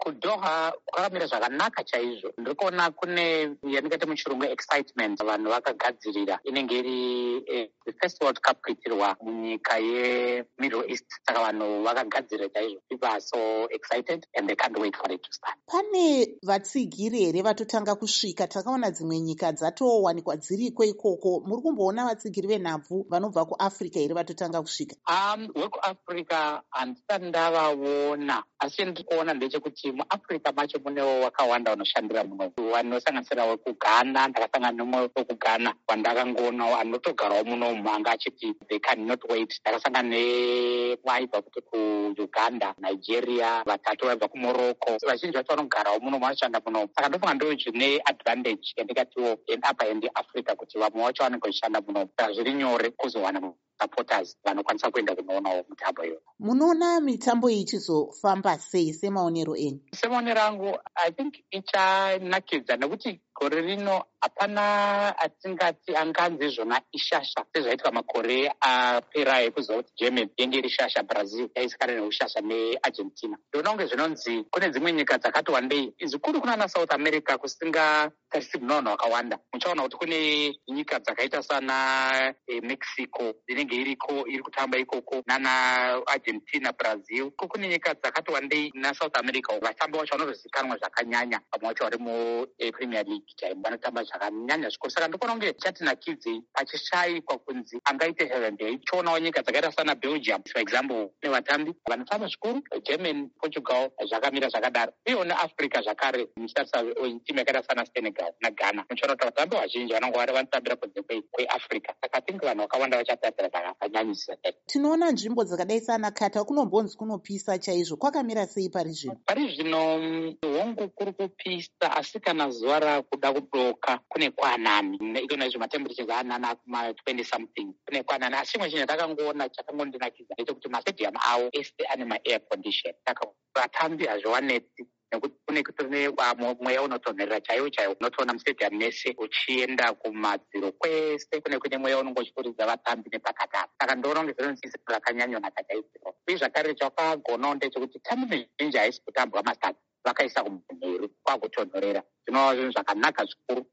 kuDoha kwakamira zvakanaka chaizvo. Ndiri kuona kune yandingati muchirungu excitement vanhu vakagadzirira inenge iri the first World Cup kuitirwa munyika yeMiddle East. Saka vanhu vakagadzirira chaizvo. People are so excited and they can't wait for it to start. Pane vatsigiri here vatotanga kusvika? Takaona dzimwe nyika dzatowanikwa dziriko ikoko. Muri kumboona vatsigiri venhabvu vanobva kuAfrica here vatotanga kusvika? WekuAfrica handisati ndavaona, asi ndiri kuona ndechekuti muAfrica macho munewo wakawanda vanoshandira muno. Vanosanganisira wekuGhana, ndakasangana nomwe wekuGhana wandakangoona anotogarawo muno anga achiti they cannot wait. Ndakasangana nevaibva kuti kuUganda, Nigeria, vatatu vaibva kuMorocco. Vazhinji vacho vanogarawo muno vanoshanda muno. Saka ndofunga ndo zvine advantage yandikatiwo apa yeAfrica kuti vamwe vacho vanenge vachishanda muno. Saka zviri nyore kuzowana supporters vanokwanisa kuenda kunoonawo mitambo iyo. Munoona mitambo iyi ichizofamba sei semaonero enyu? Semaonero angu I think ichanakidza nekuti gore rino hapana atingati anganzi zvona ishasha sezvaiitwa makore apera ekuziva kuti Germany yenge iri shasha, Brazil yaisikana neushasha neArgentina. Ndinoona kunge zvinonzi kune dzimwe nyika dzakati wandei zvikuru kunana South America kusingatarisi munhu wakawanda. Muchaona kuti kune nyika dzakaita sana Mexico dzinenge iri kutamba ikoko nana Argentina, Brazil. Kune nyika dzakati wandei naSouth America vatambi vacho vanozozikanwa zvakanyanya vamwe vacho vari muPremier League chaimo vanotamba zvakanyanya zvikuru. Saka ndikuona kunge chatinakidzei pachishayikwa kunzi angaite heaven day. Tichionawo nyika dzakaita sana Belgium for example nevatambi vanotamba zvikuru, Germany, Portugal zvakamira zvakadaro. Uyewo neAfrica zvakare muchitarisa timu yakaita sana Senegal naGhana. Muchiona kuti vatambi vazhinji vanenge vanotambira kunze kweAfrica. Saka tingi vanhu vakawanda vachatatira zvakanyanyisa. Tinoona nzvimbo dzakadai sana Qatar kunombonzi kunopisa chaizvo. Kwakamira sei pari zvino? Pari zvino hongu kuri kupisa, asi kana zuva rakuda kudoka kune kwanani. Ikona izvo matemperatures aanani akuma 20 something. Kune kwanani. Asi chimwe chinhu ndakangoona chakangondinakidza ndechekuti mastadium awo ese ane ma-air condition. Saka vatambi hazviwanetsi nekuti kune kutori mweya unotonherera chaiwo chaiwo. Unotoona mustadium mese uchienda kumadziro kwese kune mweya unenge uchitoridza vatambi nepakatapa. Saka ndoona kunge zvinonzi rakanyanyonaka chaizvo. Uye zvakare chakagonawo ndechekuti tambi mizhinji haisi kutambwa masitadi vakaisa kumhiri kwakutonhorera. Zvinova zvinhu zvakanaka zvikuru.